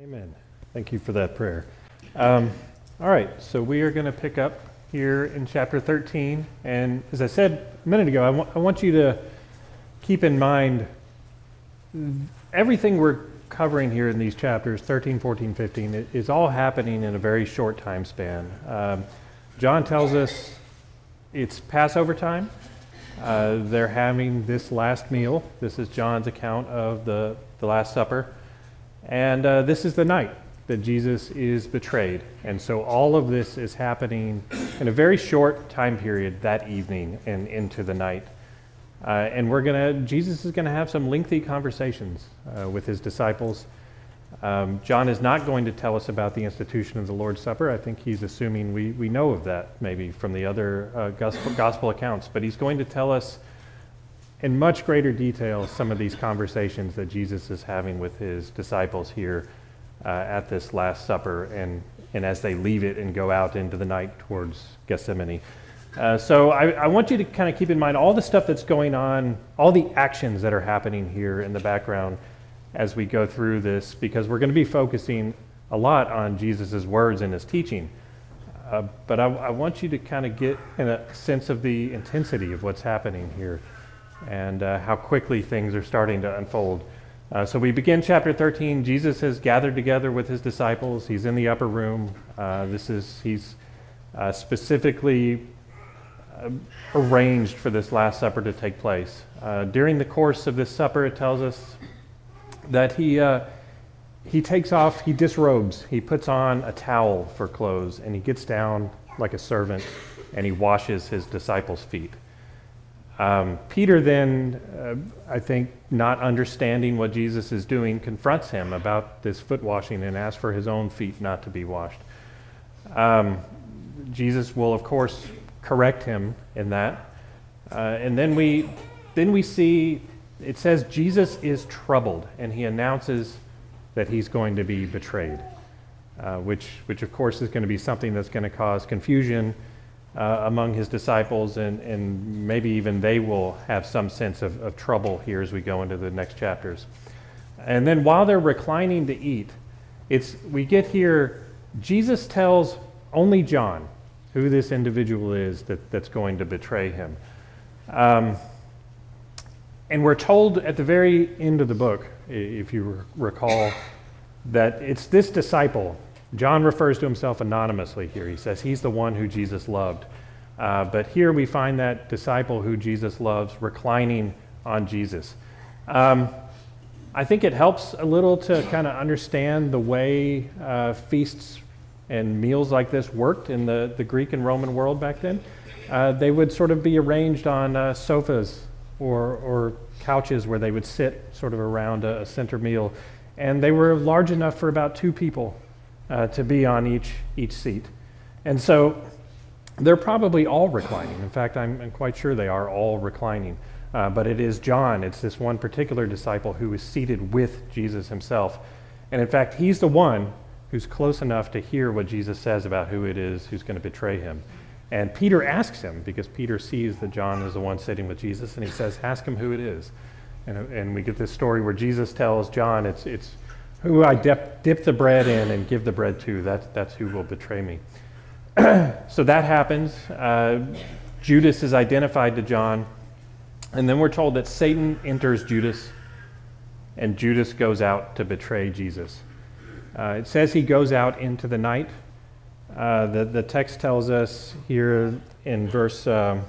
Amen. Thank you for that prayer. All right, so we are going to pick up here in chapter 13. And as I said a minute ago, I want you to keep in mind everything we're covering here in these chapters, 13, 14, 15, is all happening in a very short time span. John tells us it's Passover time. They're having this last meal. This is John's account of the Last Supper. And this is the night that Jesus is betrayed. And so all of this is happening in a very short time period that evening and into the night. And Jesus is going to have some lengthy conversations with his disciples. John is not going to tell us about the institution of the Lord's Supper. I think he's assuming we know of that maybe from the other gospel accounts. But he's going to tell us in much greater detail some of these conversations that Jesus is having with his disciples here at this Last Supper and as they leave it and go out into the night towards Gethsemane. So I want you to kind of keep in mind all the stuff that's going on, all the actions that are happening here in the background as we go through this, because we're going to be focusing a lot on Jesus' words and his teaching. But I want you to kind of get in a sense of the intensity of what's happening here and how quickly things are starting to unfold. So we begin chapter 13. Jesus has gathered together with his disciples. He's in the upper room. He's specifically arranged for this Last Supper to take place. During the course of this supper, it tells us that he takes off, he disrobes, he puts on a towel for clothes, and he gets down like a servant, and he washes his disciples' feet. Peter then, I think, not understanding what Jesus is doing, confronts him about this foot washing and asks for his own feet not to be washed. Jesus will, of course, correct him in that. And then we see, it says Jesus is troubled, and he announces that he's going to be betrayed, which of course is going to be something that's going to cause confusion among his disciples, and maybe even they will have some sense of trouble here as we go into the next chapters. And then while they're reclining to eat, we get here, Jesus tells only John who this individual is that's going to betray him. And we're told at the very end of the book, if you recall, that it's this disciple. John refers to himself anonymously here. He says he's the one who Jesus loved. But here we find that disciple who Jesus loves reclining on Jesus. I think it helps a little to kind of understand the way feasts and meals like this worked in the Greek and Roman world back then. They would sort of be arranged on sofas or couches where they would sit sort of around a center meal. And they were large enough for about two people to be on each seat. And so they're probably all reclining. In fact, I'm quite sure they are all reclining. But it is John, it's this one particular disciple who is seated with Jesus himself. And in fact, he's the one who's close enough to hear what Jesus says about who it is who's going to betray him. And Peter asks him, because Peter sees that John is the one sitting with Jesus, and he says, ask him who it is. And we get this story where Jesus tells John, it's who I dip the bread in and give the bread to, that's who will betray me. So that happens. Judas is identified to John. And then we're told that Satan enters Judas, and Judas goes out to betray Jesus. It says he goes out into the night. The text tells us here in verse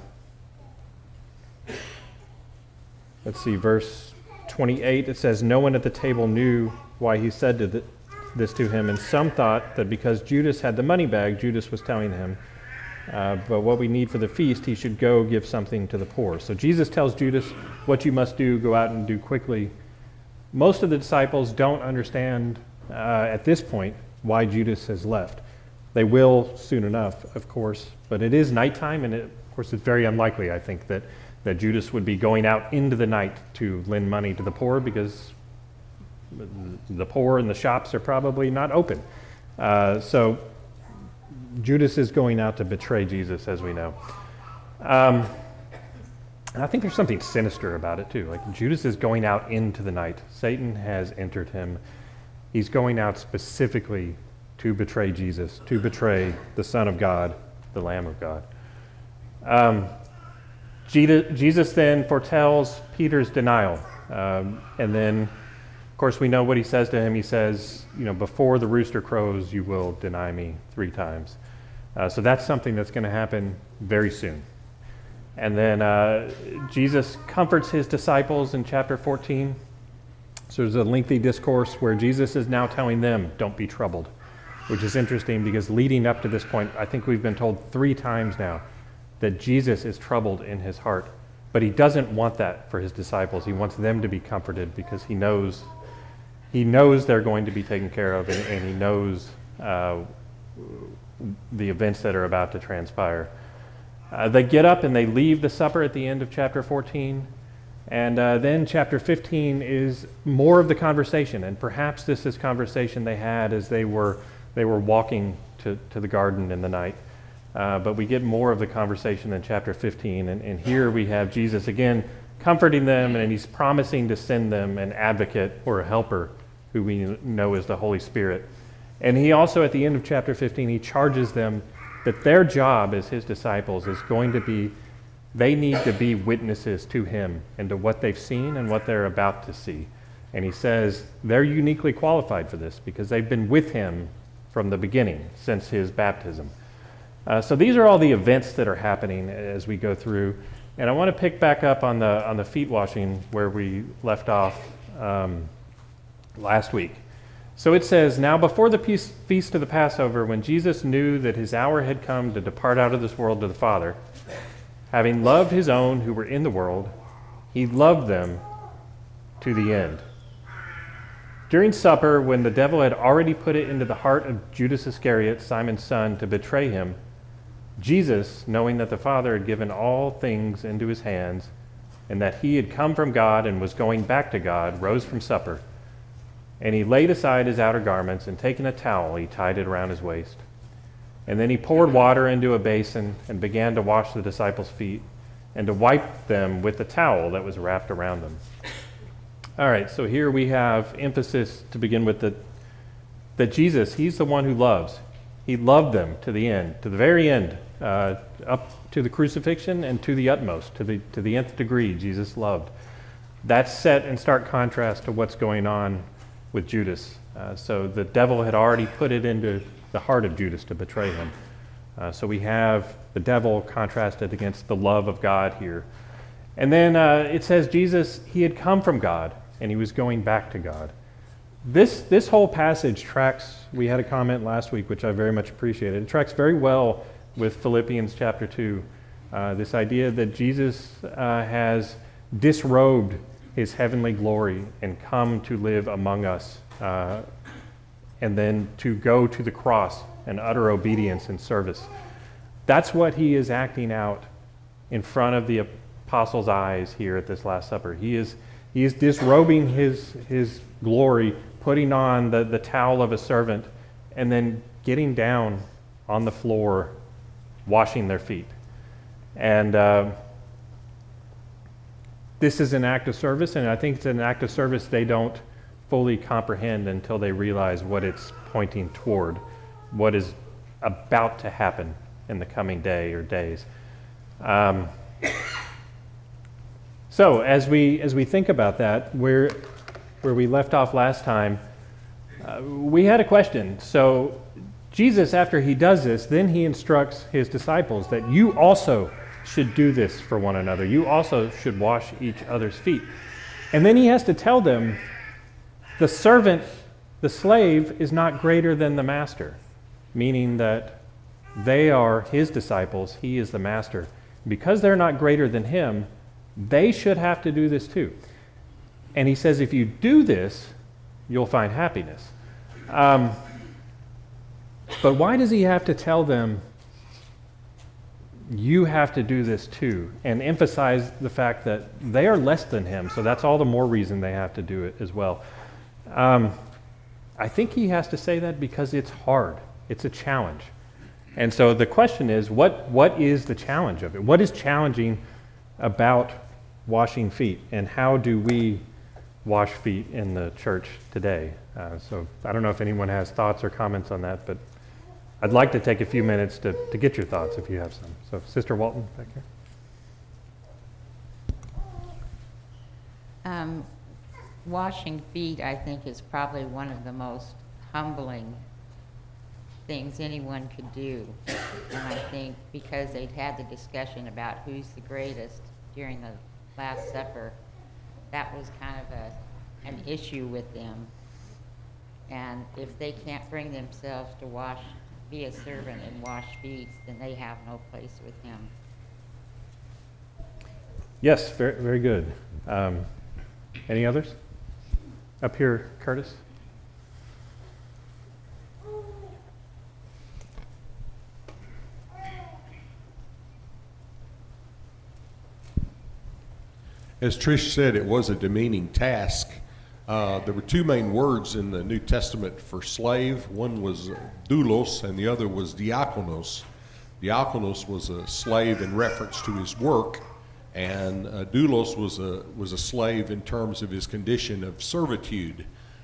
28, it says, no one at the table knew why he said this to him, and some thought that because Judas had the money bag, Judas was telling him, but what we need for the feast, he should go give something to the poor. So Jesus tells Judas, what you must do, go out and do quickly. Most of the disciples don't understand at this point why Judas has left. They will soon enough, of course, but it is nighttime, and of course it's very unlikely, I think, that Judas would be going out into the night to lend money to the poor, because the poor and the shops are probably not open. So Judas is going out to betray Jesus, as we know. And I think there's something sinister about it too. Like Judas is going out into the night. Satan has entered him. He's going out specifically to betray Jesus, to betray the Son of God, the Lamb of God. Jesus then foretells Peter's denial. And then, of course, we know what he says to him. He says, before the rooster crows, you will deny me 3 times. So that's something that's going to happen very soon. And then Jesus comforts his disciples in chapter 14. So there's a lengthy discourse where Jesus is now telling them, don't be troubled, which is interesting because leading up to this point, I think we've been told 3 times now that Jesus is troubled in his heart. But he doesn't want that for his disciples. He wants them to be comforted because he knows they're going to be taken care of, and he knows the events that are about to transpire. They get up and they leave the supper at the end of chapter 14. And then chapter 15 is more of the conversation. And perhaps this is conversation they had as they were walking to the garden in the night. But we get more of the conversation in chapter 15. And here we have Jesus again comforting them, and he's promising to send them an advocate or a helper who we know is the Holy Spirit. And he also, at the end of chapter 15, he charges them that their job as his disciples is going to be, they need to be witnesses to him and to what they've seen and what they're about to see. And he says they're uniquely qualified for this because they've been with him from the beginning, since his baptism. So these are all the events that are happening as we go through. And I want to pick back up on the feet washing where we left off last week. So it says, now before the feast of the Passover, when Jesus knew that his hour had come to depart out of this world to the Father, having loved his own who were in the world, he loved them to the end. During supper, when the devil had already put it into the heart of Judas Iscariot, Simon's son, to betray him, Jesus, knowing that the Father had given all things into his hands, and that he had come from God and was going back to God, rose from supper. And he laid aside his outer garments, and taking a towel, he tied it around his waist. And then he poured water into a basin and began to wash the disciples' feet and to wipe them with the towel that was wrapped around them. All right, so here we have emphasis to begin with that Jesus, he's the one who loves. He loved them to the end, to the very end, up to the crucifixion and to the utmost, to the nth degree, Jesus loved. That's set in stark contrast to what's going on with Judas. So the devil had already put it into the heart of Judas to betray him. So we have the devil contrasted against the love of God here. And then it says Jesus, he had come from God and he was going back to God. This whole passage tracks, we had a comment last week, which I very much appreciated. It tracks very well with Philippians chapter 2. This idea that Jesus has disrobed his heavenly glory and come to live among us, and then to go to the cross and utter obedience and service. That's what he is acting out in front of the apostles' eyes here at this Last Supper. He is disrobing his glory, putting on the towel of a servant, and then getting down on the floor, washing their feet. And this is an act of service, and I think it's an act of service they don't fully comprehend until they realize what it's pointing toward, what is about to happen in the coming day or days. So as we think about that, where we left off last time, we had a question. So Jesus, after he does this, then he instructs his disciples that you also should do this for one another. You also should wash each other's feet. And then he has to tell them, the servant, the slave, is not greater than the master, meaning that they are his disciples, he is the master. Because they're not greater than him, they should have to do this too. And he says, if you do this, you'll find happiness. But why does he have to tell them, you have to do this too, and emphasize the fact that they are less than him, so that's all the more reason they have to do it as well. I think he has to say that because it's hard. It's a challenge. And so the question is, what is the challenge of it? What is challenging about washing feet, and how do we wash feet in the church today? So I don't know if anyone has thoughts or comments on that, but I'd like to take a few minutes to get your thoughts if you have some. So Sister Walton, back here. Washing feet, I think, is probably one of the most humbling things anyone could do. And I think because they'd had the discussion about who's the greatest during the Last Supper, that was kind of an issue with them. And if they can't bring themselves to be a servant and wash feet, then they have no place with him. Yes, very, very good. Any others? Up here, Curtis. As Trish said, it was a demeaning task. There were two main words in the New Testament for slave. One was doulos, and the other was diakonos. Diakonos was a slave in reference to his work, and doulos was a slave in terms of his condition of servitude.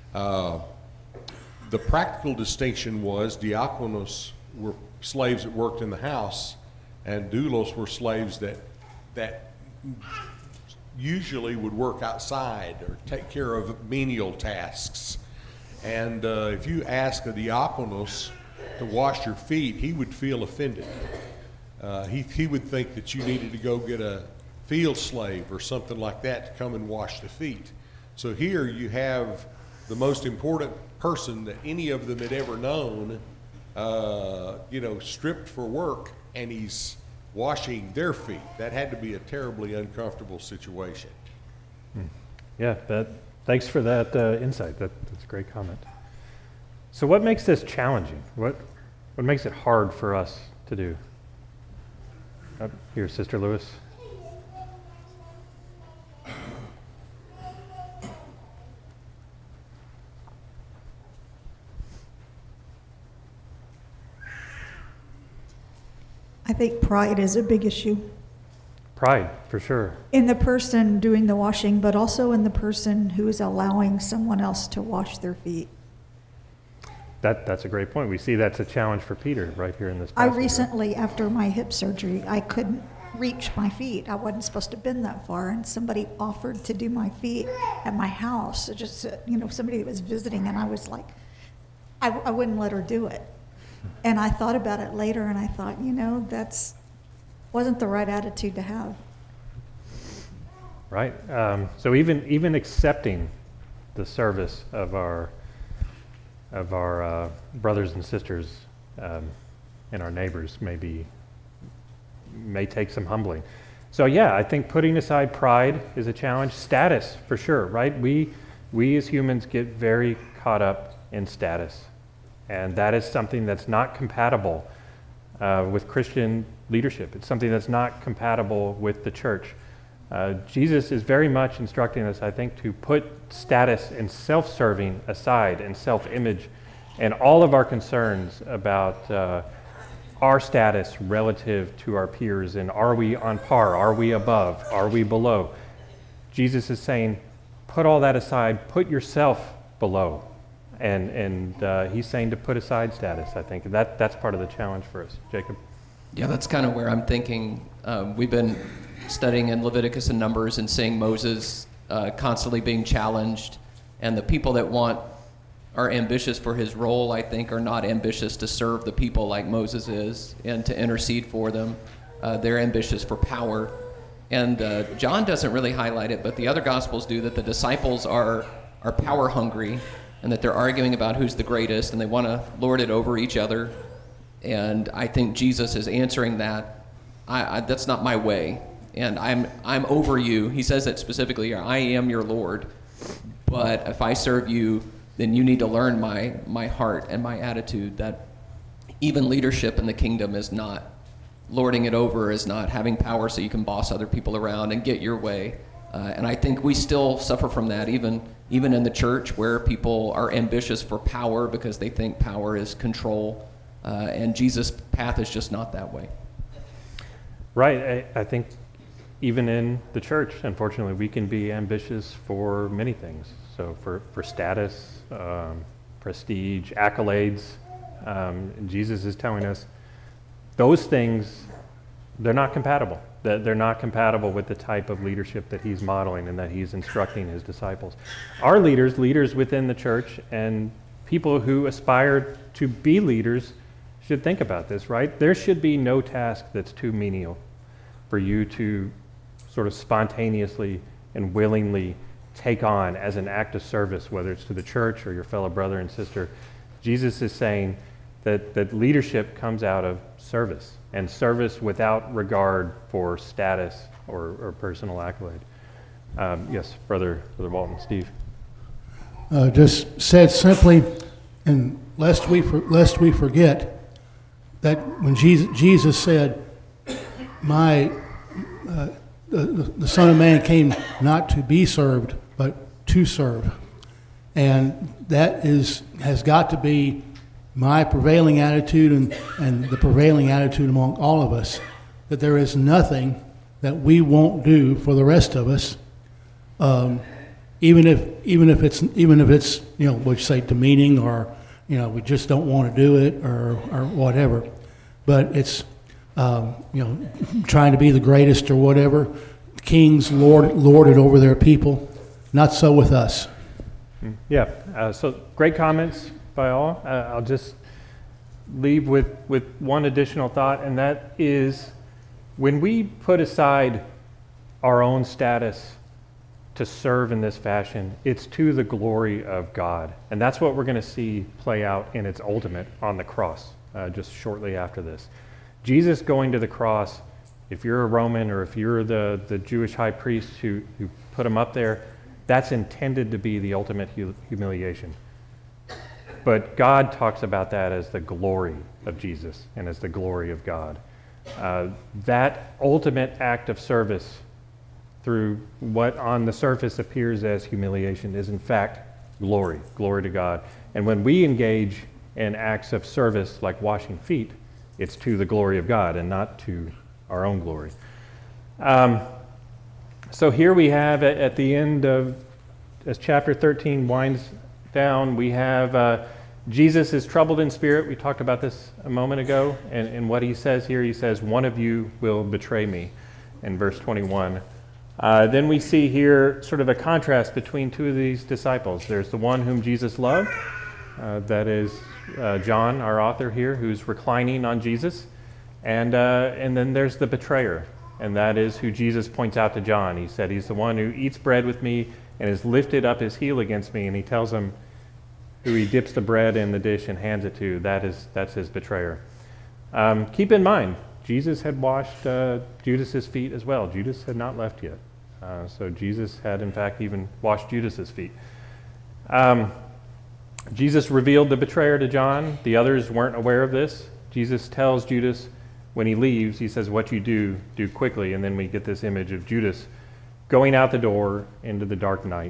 The practical distinction was diakonos were slaves that worked in the house, and doulos were slaves that usually would work outside or take care of menial tasks. And if you ask a diakonos to wash your feet, he would feel offended. He would think that you needed to go get a field slave or something like that to come and wash the feet. So here you have the most important person that any of them had ever known, stripped for work, and he's washing their feet. That had to be a terribly uncomfortable situation. Yeah, thanks for that insight. That's a great comment. So what makes this challenging? What makes it hard for us to do? Here, Sister Lewis. I think pride is a big issue. Pride, for sure. In the person doing the washing, but also in the person who is allowing someone else to wash their feet. That's a great point. We see that's a challenge for Peter right here in this passage. I recently, after my hip surgery, I couldn't reach my feet. I wasn't supposed to bend that far, and somebody offered to do my feet at my house. Just somebody that was visiting, and I was like, I wouldn't let her do it. And I thought about it later, and I thought, that's wasn't the right attitude to have. Right. So even accepting the service of our brothers and sisters and our neighbors may take some humbling. So yeah, I think putting aside pride is a challenge. Status, for sure, right? We as humans get very caught up in status. And that is something that's not compatible with Christian leadership. It's something that's not compatible with the church. Jesus is very much instructing us, I think, to put status and self-serving aside and self-image and all of our concerns about our status relative to our peers, and are we on par? Are we above? Are we below? Jesus is saying, put all that aside, put yourself below. And he's saying to put aside status, I think. That's part of the challenge for us. Jacob? Yeah, that's kind of where I'm thinking. We've been studying in Leviticus and Numbers and seeing Moses constantly being challenged. And the people that are ambitious for his role, I think, are not ambitious to serve the people like Moses is and to intercede for them. They're ambitious for power. And John doesn't really highlight it, but the other Gospels do, that the disciples are power hungry, and that they're arguing about who's the greatest, and they want to lord it over each other. And I think Jesus is answering that. That's not my way, and I'm over you. He says that specifically. I am your Lord, but if I serve you, then you need to learn my heart and my attitude. That even leadership in the kingdom is not lording it over, is not having power so you can boss other people around and get your way. And I think we still suffer from that, even in the church, where people are ambitious for power because they think power is control. And Jesus' path is just not that way. Right. I think even in the church, unfortunately, we can be ambitious for many things. So for status, prestige, accolades, Jesus is telling us those things, they're not compatible. They're not compatible with the type of leadership that he's modeling and that he's instructing his disciples. Our leaders within the church, and people who aspire to be leaders should think about this, right? There should be no task that's too menial for you to sort of spontaneously and willingly take on as an act of service, whether it's to the church or your fellow brother and sister. Jesus is saying that leadership comes out of service, and service without regard for status or personal accolade. Yes, Brother Walton, Steve. Just said simply, and lest we forget that when Jesus said, the Son of Man came not to be served, but to serve. And that has got to be my prevailing attitude and the prevailing attitude among all of us, that there is nothing that we won't do for the rest of us, even if it's what you say, demeaning, or we just don't want to do it or whatever. But it's trying to be the greatest or whatever. Kings lord it over their people. Not so with us. Yeah. So great comments by all. I'll just leave with one additional thought, and that is, when we put aside our own status to serve in this fashion, it's to the glory of God. And that's what we're going to see play out in its ultimate on the cross, just shortly after this. Jesus going to the cross, if you're a Roman or if you're the Jewish high priest who put him up there, that's intended to be the ultimate humiliation. But God talks about that as the glory of Jesus and as the glory of God. That ultimate act of service through what on the surface appears as humiliation is in fact glory to God. And when we engage in acts of service like washing feet, it's to the glory of God and not to our own glory. So here we have at the end of, as chapter 13 winds down, we have Jesus is troubled in spirit. We talked about this a moment ago. And what he says here, he says, one of you will betray me, in verse 21. Then we see here sort of a contrast between two of these disciples. There's the one whom Jesus loved, that is John, our author here, who's reclining on Jesus. And then there's the betrayer, and that is who Jesus points out to John. He said, he's the one who eats bread with me and has lifted up his heel against me, and he tells him who he dips the bread in the dish and hands it to. That's his betrayer. Keep in mind, Jesus had washed Judas's feet as well. Judas had not left yet. So Jesus had, in fact, even washed Judas's feet. Jesus revealed the betrayer to John. The others weren't aware of this. Jesus tells Judas when he leaves, he says, what you do quickly. And then we get this image of Judas going out the door into the dark night.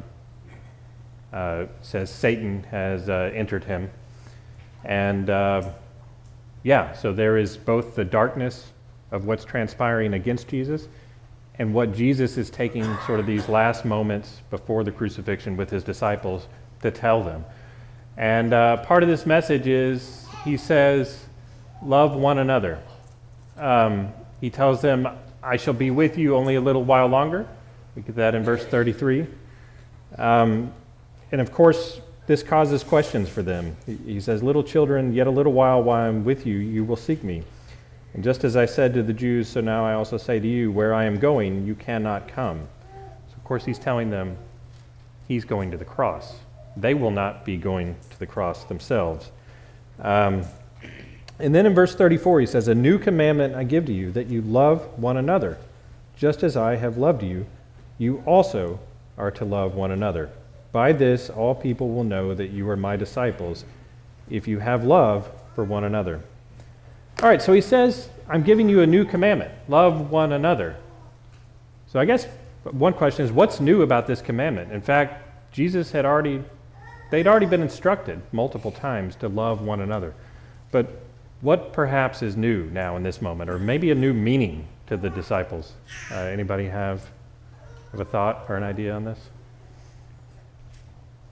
Says Satan has entered him. And so there is both the darkness of what's transpiring against Jesus and what Jesus is taking sort of these last moments before the crucifixion with his disciples to tell them. And part of this message is, he says, love one another. He tells them, I shall be with you only a little while longer. We get that in verse 33. And of course, this causes questions for them. He says, little children, yet a little while I'm with you, you will seek me. And just as I said to the Jews, so now I also say to you, where I am going, you cannot come. So of course, he's telling them he's going to the cross. They will not be going to the cross themselves. And then in verse 34, he says, a new commandment I give to you, that you love one another. Just as I have loved you, you also are to love one another. By this, all people will know that you are my disciples, if you have love for one another. All right, so he says, I'm giving you a new commandment. Love one another. So I guess one question is, what's new about this commandment? In fact, Jesus they'd already been instructed multiple times to love one another. But what perhaps is new now in this moment, or maybe a new meaning to the disciples? Anybody have a thought or an idea on this?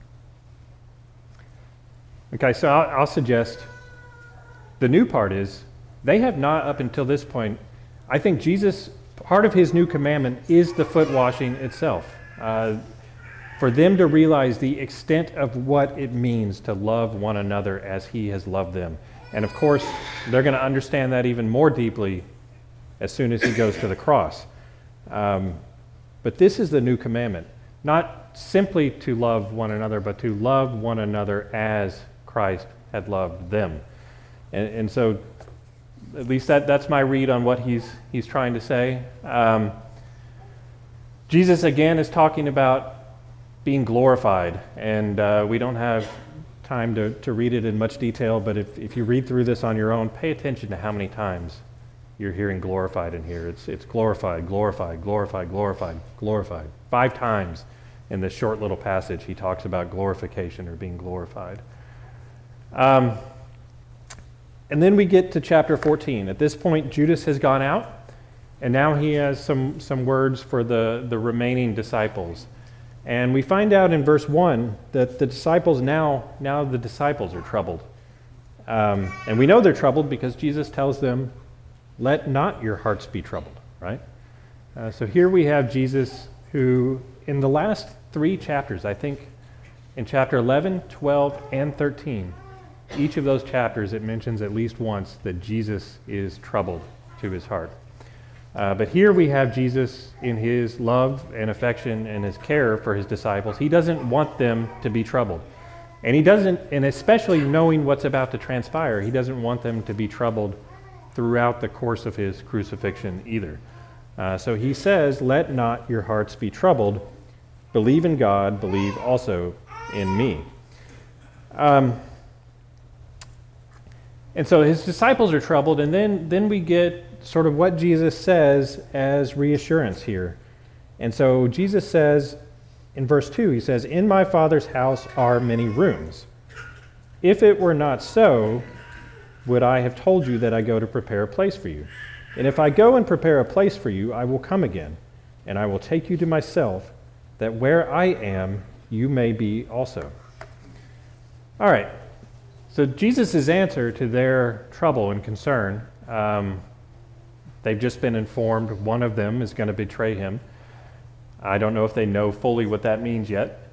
Okay, so I'll suggest the new part is they have not, up until this point, I think Jesus, part of his new commandment is the foot washing itself. For them to realize the extent of what it means to love one another as he has loved them. And of course, they're going to understand that even more deeply as soon as he goes to the cross. But this is the new commandment. Not simply to love one another, but to love one another as Christ had loved them. And so, at least that's my read on what he's trying to say. Jesus, again, is talking about being glorified, and we don't have time to read it in much detail, but if you read through this on your own, pay attention to how many times you're hearing glorified in here. It's glorified, glorified, glorified, glorified, glorified. 5 times in this short little passage he talks about glorification or being glorified. And then we get to chapter 14. At this point, Judas has gone out, and now he has some words for the remaining disciples. And we find out in verse 1 that the disciples now the disciples are troubled. And we know they're troubled because Jesus tells them, let not your hearts be troubled, right? So here we have Jesus who, in the last 3 chapters, I think in chapter 11, 12, and 13, each of those chapters it mentions at least once that Jesus is troubled to his heart. But here we have Jesus in his love and affection and his care for his disciples. He doesn't want them to be troubled. And he doesn't, and especially knowing what's about to transpire, he doesn't want them to be troubled throughout the course of his crucifixion either. So he says, let not your hearts be troubled. Believe in God, believe also in me. And so his disciples are troubled, and then we get sort of what Jesus says as reassurance here. And so Jesus says in verse 2, he says, in my Father's house are many rooms. If it were not so, would I have told you that I go to prepare a place for you? And if I go and prepare a place for you, I will come again, and I will take you to myself, that where I am, you may be also. All right. So Jesus' answer to their trouble and concern, they've just been informed one of them is going to betray him. I don't know if they know fully what that means yet.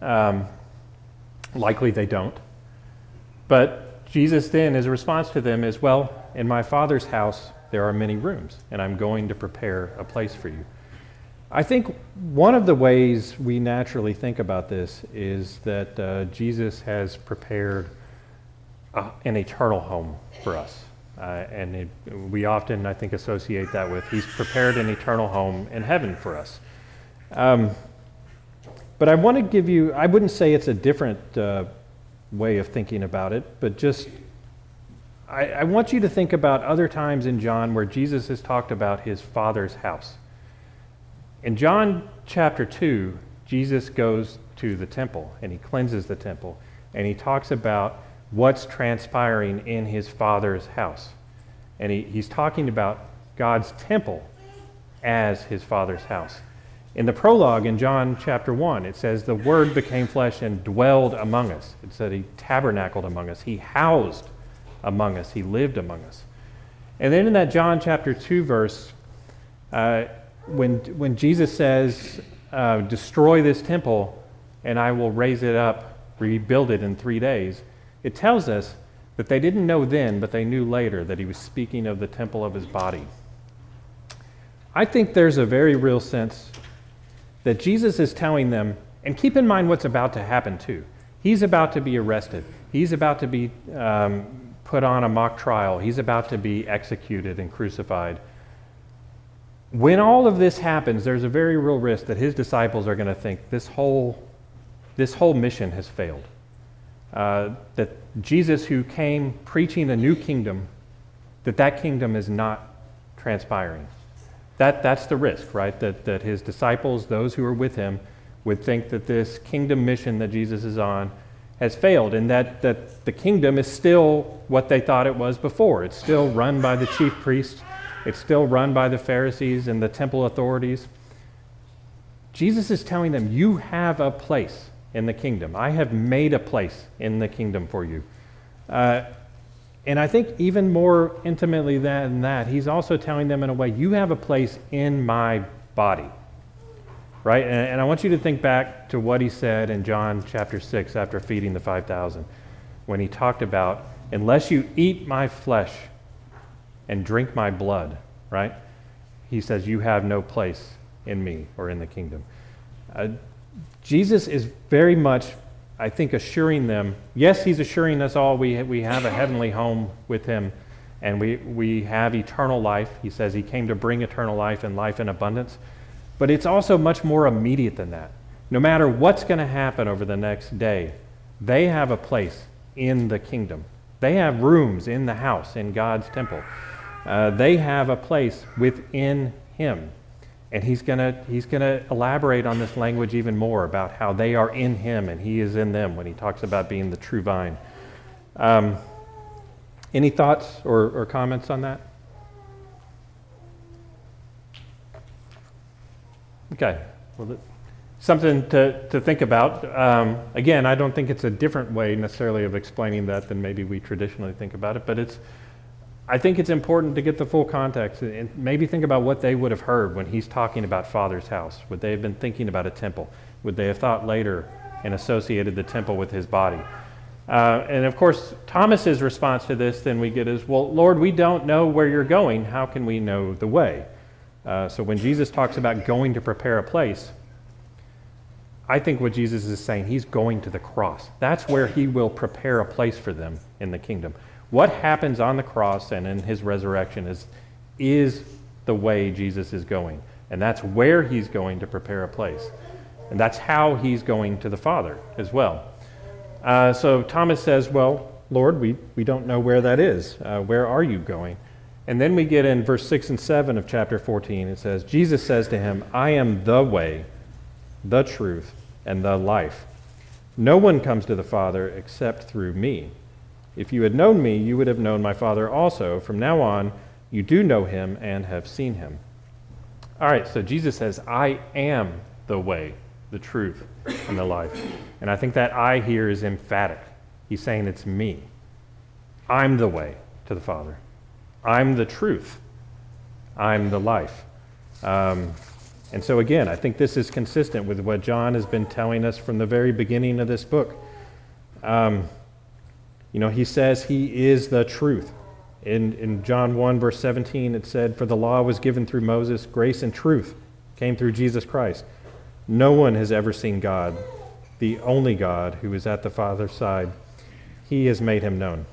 Likely they don't. But Jesus then, his response to them is, well, in my Father's house there are many rooms, and I'm going to prepare a place for you. I think one of the ways we naturally think about this is that Jesus has prepared an eternal home for us. We often, I think, associate that with he's prepared an eternal home in heaven for us. But I want to give you, I wouldn't say it's a different way of thinking about it, but just, I want you to think about other times in John where Jesus has talked about his Father's house. In John chapter 2, Jesus goes to the temple and he cleanses the temple and he talks about what's transpiring in his Father's house. And he's talking about God's temple as his Father's house. In the prologue in John chapter 1, it says, the Word became flesh and dwelled among us. It said he tabernacled among us. He housed among us. He lived among us. And then in that John chapter 2 verse, when Jesus says, destroy this temple and I will raise it up, rebuild it in 3 days, it tells us that they didn't know then, but they knew later that he was speaking of the temple of his body. I think there's a very real sense that Jesus is telling them, and keep in mind what's about to happen too. He's about to be arrested. He's about to be put on a mock trial. He's about to be executed and crucified. When all of this happens, there's a very real risk that his disciples are going to think this whole mission has failed. That Jesus, who came preaching a new kingdom, that kingdom is not transpiring. That's the risk, right? That his disciples, those who are with him, would think that this kingdom mission that Jesus is on has failed, and that the kingdom is still what they thought it was before. It's still run by the chief priests. It's still run by the Pharisees and the temple authorities. Jesus is telling them, you have a place in the kingdom. I have made a place in the kingdom for you. And I think even more intimately than that, he's also telling them in a way, you have a place in my body. Right? And I want you to think back to what he said in John chapter 6 after feeding the 5,000, when he talked about, unless you eat my flesh and drink my blood, right? He says, you have no place in me or in the kingdom. Jesus is very much, I think, assuring them, yes, he's assuring us all we have a heavenly home with him, and we have eternal life. He says he came to bring eternal life and life in abundance. But it's also much more immediate than that. No matter what's going to happen over the next day, they have a place in the kingdom. They have rooms in the house, in God's temple. They have a place within him. And he's gonna elaborate on this language even more about how they are in him and he is in them when he talks about being the true vine. Any thoughts or comments on that? Okay, well, something to think about. Again, I don't think it's a different way necessarily of explaining that than maybe we traditionally think about it, but I think it's important to get the full context and maybe think about what they would have heard when he's talking about Father's house. Would they have been thinking about a temple? Would they have thought later and associated the temple with his body? And of course, Thomas's response to this then we get is, well, Lord, we don't know where you're going. How can we know the way? So when Jesus talks about going to prepare a place, I think what Jesus is saying, he's going to the cross. That's where he will prepare a place for them in the kingdom. What happens on the cross and in his resurrection is the way Jesus is going. And that's where he's going to prepare a place. And that's how he's going to the Father as well. So Thomas says, well, Lord, we don't know where that is. Where are you going? And then we get in verse 6 and 7 of chapter 14. It says, Jesus says to him, I am the way, the truth, and the life. No one comes to the Father except through me. If you had known me, you would have known my Father also. From now on, you do know him and have seen him. All right, so Jesus says, I am the way, the truth, and the life. And I think that I here is emphatic. He's saying it's me. I'm the way to the Father. I'm the truth. I'm the life. And so again, I think this is consistent with what John has been telling us from the very beginning of this book. He says he is the truth. In John 1, verse 17, it said, for the law was given through Moses, grace and truth came through Jesus Christ. No one has ever seen God, the only God who is at the Father's side. He has made him known.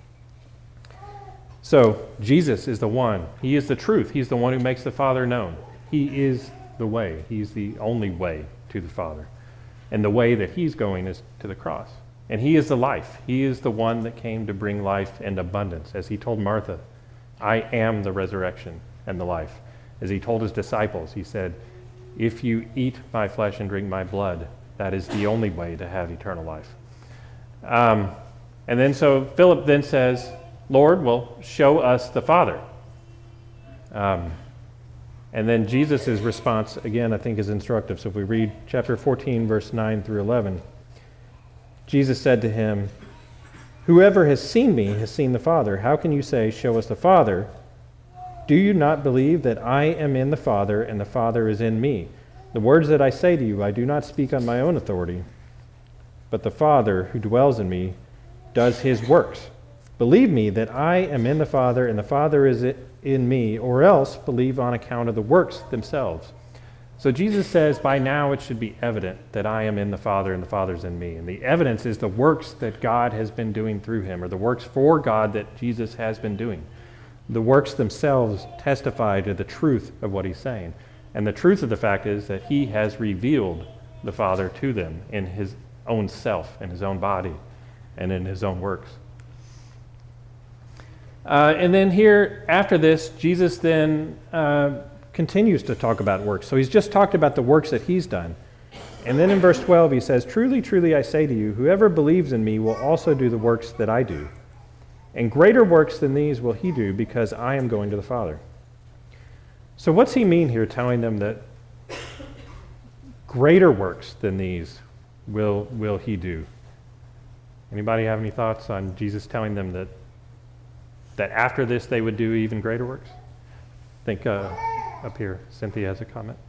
So Jesus is the one. He is the truth. He's the one who makes the Father known. He is the way. He's the only way to the Father. And the way that he's going is to the cross. And he is the life. He is the one that came to bring life and abundance. As he told Martha, I am the resurrection and the life. As he told his disciples, he said, if you eat my flesh and drink my blood, that is the only way to have eternal life. And then so Philip then says, Lord, well, show us the Father. And then Jesus' response, again, I think is instructive. So if we read chapter 14, verse 9 through 11, Jesus said to him, whoever has seen me has seen the Father. How can you say, show us the Father? Do you not believe that I am in the Father and the Father is in me? The words that I say to you, I do not speak on my own authority, but the Father who dwells in me does his works. Believe me that I am in the Father and the Father is in me, or else believe on account of the works themselves. So Jesus says, by now it should be evident that I am in the Father and the Father's in me. And the evidence is the works that God has been doing through him, or the works for God that Jesus has been doing. The works themselves testify to the truth of what he's saying. And the truth of the fact is that he has revealed the Father to them in his own self, in his own body, and in his own works. And then here, after this, Jesus then continues to talk about works. So he's just talked about the works that he's done. And then in verse 12 he says, truly, truly, I say to you, whoever believes in me will also do the works that I do. And greater works than these will he do, because I am going to the Father. So what's he mean here telling them that greater works than these will he do? Anybody have any thoughts on Jesus telling them that after this they would do even greater works? I think up here, Cynthia has a comment.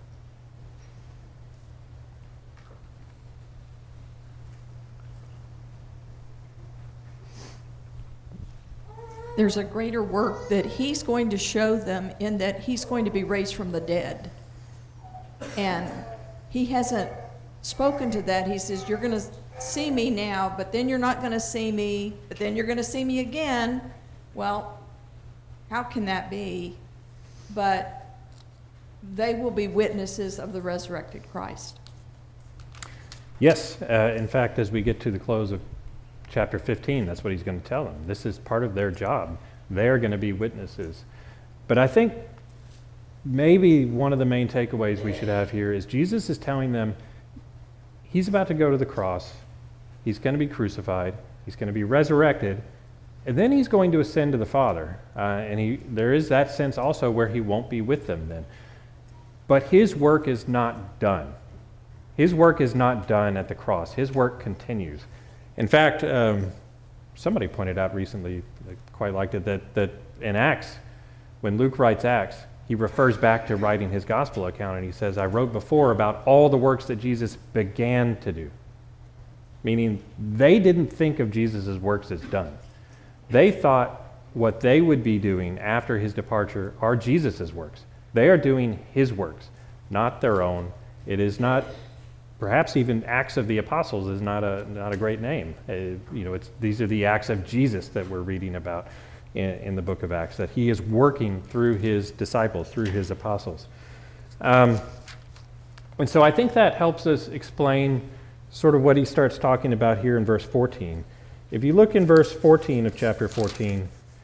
There's a greater work that he's going to show them in that he's going to be raised from the dead. And he hasn't spoken to that. He says, you're going to see me now, but then you're not going to see me, but then you're going to see me again. Well, how can that be? But they will be witnesses of the resurrected Christ. Yes, in fact, as we get to the close of chapter 15, that's what he's going to tell them. This is part of their job. They're going to be witnesses. But I think maybe one of the main takeaways we should have here is Jesus is telling them he's about to go to the cross. He's going to be crucified. He's going to be resurrected. And then he's going to ascend to the Father. There is that sense also where he won't be with them then. But his work is not done. His work is not done at the cross. His work continues. In fact, somebody pointed out recently, I quite liked it, that in Acts, when Luke writes Acts, he refers back to writing his gospel account, and he says, I wrote before about all the works that Jesus began to do. Meaning, they didn't think of Jesus' works as done. They thought what they would be doing after his departure are Jesus' works. They are doing his works, not their own. It is not... Perhaps even Acts of the Apostles is not a great name. These are the Acts of Jesus that we're reading about in the book of Acts, that he is working through his disciples, through his apostles. And so I think that helps us explain sort of what he starts talking about here in verse 14. If you look in verse 14 of chapter 14,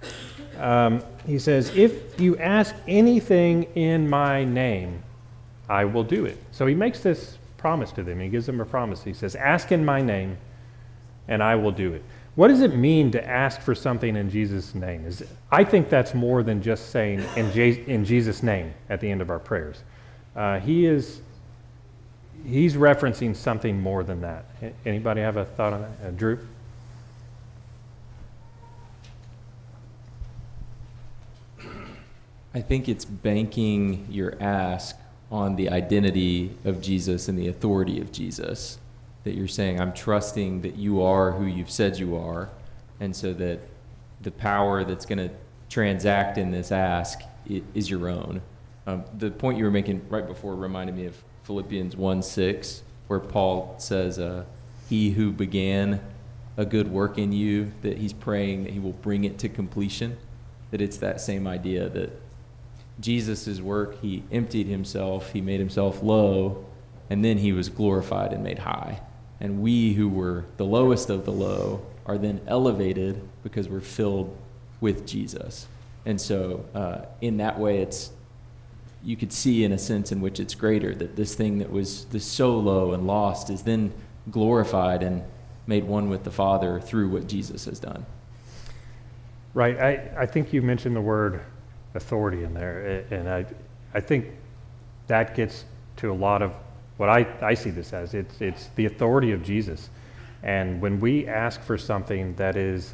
he says, if you ask anything in my name, I will do it. So he makes this promise to them. He gives them a promise. He says, ask in my name, and I will do it. What does it mean to ask for something in Jesus' name? I think that's more than just saying in Jesus' name at the end of our prayers. He's referencing something more than that. Anybody have a thought on that? Drew? I think it's banking your ask on the identity of Jesus and the authority of Jesus. That you're saying, I'm trusting that you are who you've said you are, and so that the power that's going to transact in this ask is your own. The point you were making right before reminded me of Philippians 1:6, where Paul says, he who began a good work in you, that he's praying that he will bring it to completion. That it's that same idea that Jesus' work, he emptied himself, he made himself low, and then he was glorified and made high. And we who were the lowest of the low are then elevated because we're filled with Jesus. And so in that way, you could see in a sense in which it's greater, that this thing that was this so low and lost is then glorified and made one with the Father through what Jesus has done. Right. I think you mentioned the word authority in there, and I think that gets to a lot of what I see this as. It's the authority of Jesus. And when we ask for something that is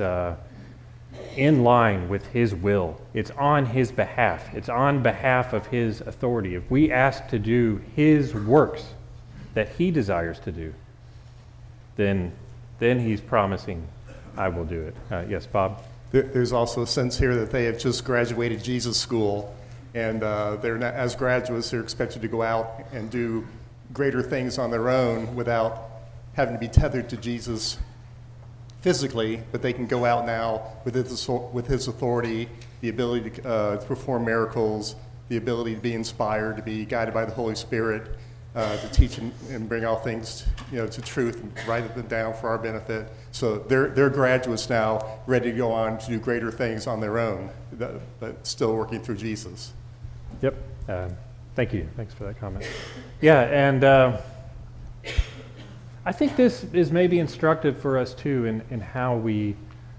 in line with his will, it's on his behalf. It's on behalf of his authority. If we ask to do his works that he desires to do, then he's promising, I will do it. Yes, Bob? There's also a sense here that they have just graduated Jesus School, and they're not, as graduates, they're expected to go out and do greater things on their own without having to be tethered to Jesus physically, but they can go out now with his authority, the ability to perform miracles, the ability to be inspired, to be guided by the Holy Spirit, to teach and bring all things to truth and write them down for our benefit. So they're graduates now, ready to go on to do greater things on their own, but still working through Jesus. Yep. Thank you. Thanks for that comment. Yeah, and I think this is maybe instructive for us too in how we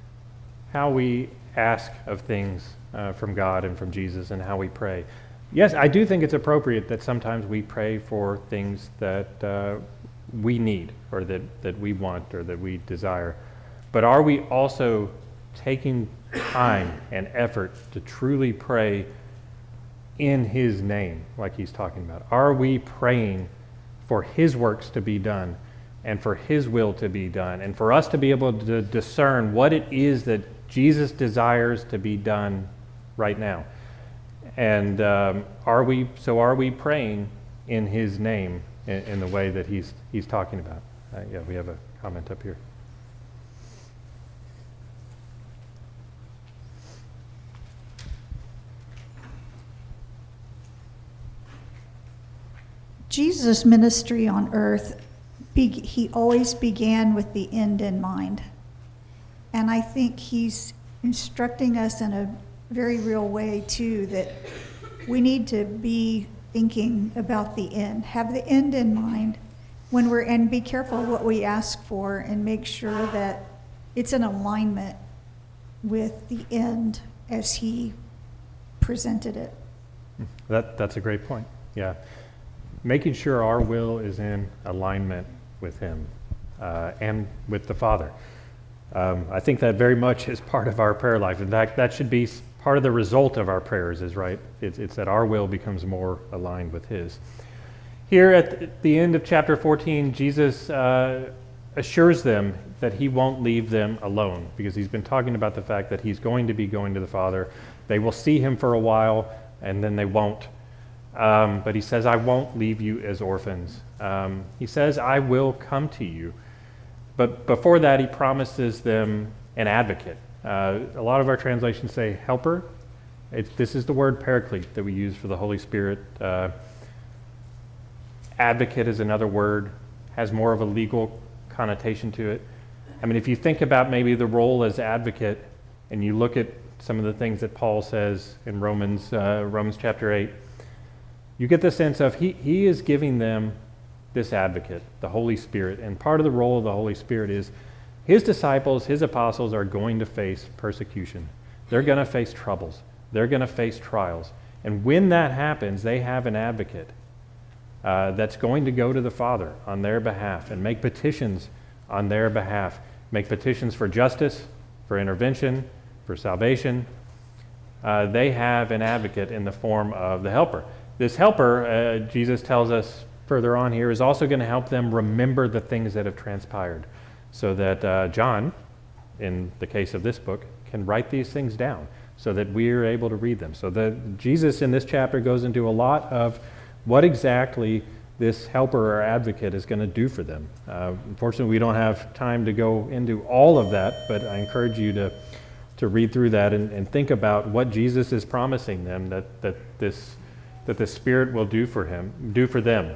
ask of things from God and from Jesus, and how we pray. Yes, I do think it's appropriate that sometimes we pray for things that we need or that we want or that we desire, but are we also taking time and effort to truly pray in his name, like he's talking about? Are we praying for his works to be done and for his will to be done and for us to be able to discern what it is that Jesus desires to be done right now? And are we praying in his name in the way that he's talking about? Yeah, we have a comment up here. Jesus' ministry on earth, he always began with the end in mind. And I think he's instructing us in a very real way, too, that we need to be thinking about the end, have the end in mind and be careful what we ask for and make sure that it's in alignment with the end as he presented it. That's a great point, yeah. Making sure our will is in alignment with him and with the Father. I think that very much is part of our prayer life. In fact, that should be part of the result of our prayers, is right. It's that our will becomes more aligned with his. Here at the end of chapter 14, Jesus assures them that he won't leave them alone, because he's been talking about the fact that he's going to be going to the Father. They will see him for a while, and then they won't. But he says, I won't leave you as orphans. He says, I will come to you. But before that, he promises them an advocate. A lot of our translations say helper. This is the word paraclete that we use for the Holy Spirit. Advocate is another word, has more of a legal connotation to it. I mean, if you think about maybe the role as advocate, and you look at some of the things that Paul says in Romans chapter 8, you get the sense of he is giving them this advocate, the Holy Spirit. And part of the role of the Holy Spirit is his disciples, his apostles are going to face persecution. They're going to face troubles. They're going to face trials. And when that happens, they have an advocate that's going to go to the Father on their behalf and make petitions on their behalf, make petitions for justice, for intervention, for salvation. They have an advocate in the form of the helper. This helper, Jesus tells us further on here, is also going to help them remember the things that have transpired, so that John, in the case of this book, can write these things down so that we are able to read them. So that Jesus in this chapter goes into a lot of what exactly this helper or advocate is going to do for them. Unfortunately, we don't have time to go into all of that, but I encourage you to read through that and think about what Jesus is promising them that the Spirit will do for them.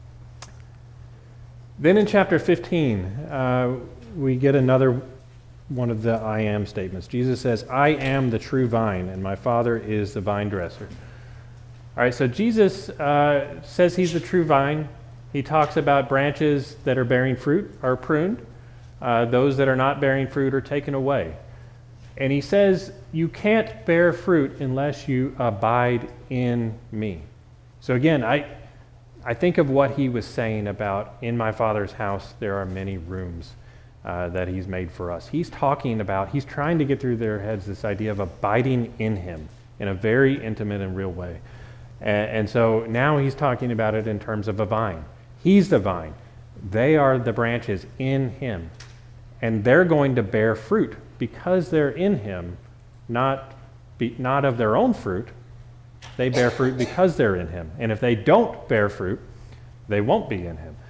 Then in chapter 15, we get another one of the I am statements. Jesus says, I am the true vine, and my Father is the vine dresser. All right, so Jesus says he's the true vine. He talks about branches that are bearing fruit are pruned. Those that are not bearing fruit are taken away. And he says, you can't bear fruit unless you abide in me. So again, I think of what he was saying about, in my Father's house there are many rooms that he's made for us. He's trying to get through their heads this idea of abiding in him in a very intimate and real way. And so now he's talking about it in terms of a vine. He's the vine. They are the branches in him. And they're going to bear fruit because they're in him, not of their own fruit. They bear fruit because they're in him. And if they don't bear fruit, they won't be in him.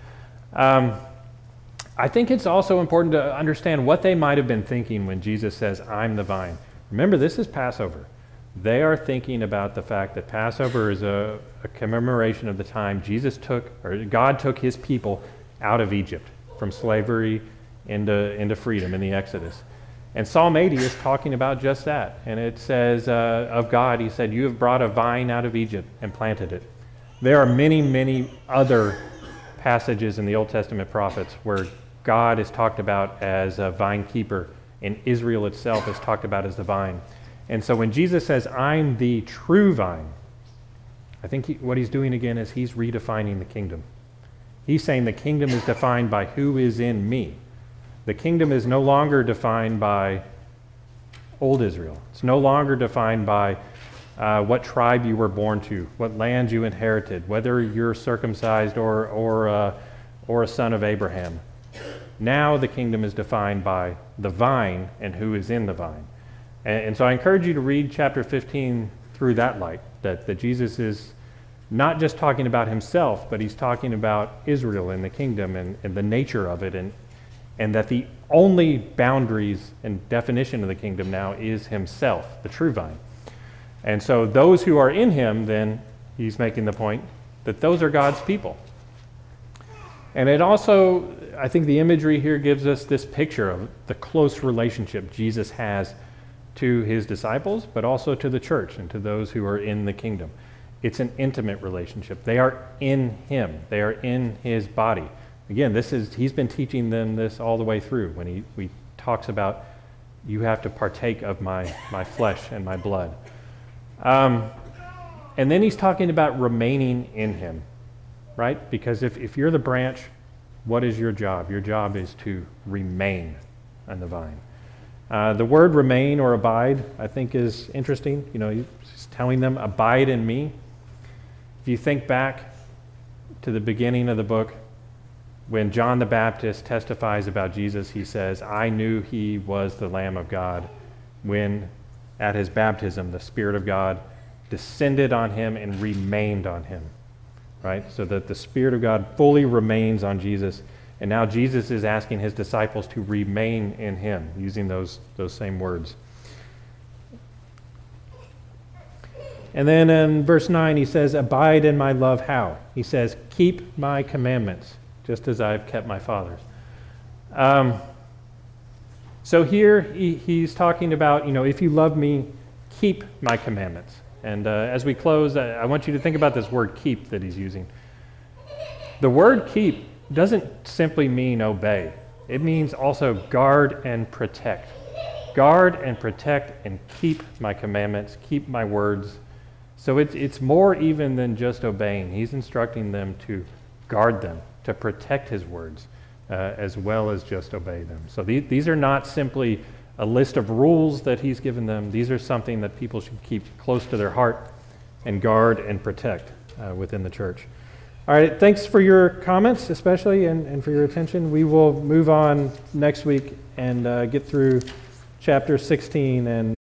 I think it's also important to understand what they might have been thinking when Jesus says, I'm the vine. Remember, this is Passover. They are thinking about the fact that Passover is a commemoration of the time God took his people out of Egypt from slavery into freedom in the Exodus. And Psalm 80 is talking about just that. And it says of God, he said, you have brought a vine out of Egypt and planted it. There are many, many other passages in the Old Testament prophets where God is talked about as a vine keeper, and Israel itself is talked about as the vine. And so when Jesus says, I'm the true vine, I think what he's doing again is he's redefining the kingdom. He's saying the kingdom is defined by who is in me. The kingdom is no longer defined by old Israel. It's no longer defined by what tribe you were born to, what land you inherited, whether you're circumcised or a son of Abraham. Now the kingdom is defined by the vine and who is in the vine. And so I encourage you to read chapter 15 through that light, that Jesus is not just talking about himself, but he's talking about Israel and the kingdom and the nature of it, and that the only boundaries and definition of the kingdom now is himself, the true vine. And so those who are in him, then, he's making the point that those are God's people. And it also, I think the imagery here gives us this picture of the close relationship Jesus has to his disciples, but also to the church and to those who are in the kingdom. It's an intimate relationship. They are in him. They are in his body. Again, he's been teaching them this all the way through when he talks about you have to partake of my flesh and my blood. And then he's talking about remaining in him, right? Because if you're the branch, what is your job? Your job is to remain on the vine. The word remain or abide, I think, is interesting. He's telling them, abide in me. If you think back to the beginning of the book, when John the Baptist testifies about Jesus, he says, I knew he was the Lamb of God when at his baptism the Spirit of God descended on him and remained on him, right? So that the Spirit of God fully remains on Jesus. And now Jesus is asking his disciples to remain in him, using those same words. And then in verse 9 he says, abide in my love how? He says, keep my commandments, just as I've kept my Father's. So here he's talking about, if you love me, keep my commandments. And as we close, I want you to think about this word keep that he's using. The word keep doesn't simply mean obey. It means also guard and protect. Guard and protect and keep my commandments, keep my words. So it's more even than just obeying. He's instructing them to guard them, to protect his words, as well as just obey them. So these are not simply a list of rules that he's given them. These are something that people should keep close to their heart and guard and protect within the church. All right, thanks for your comments especially and for your attention. We will move on next week and get through chapter 16 and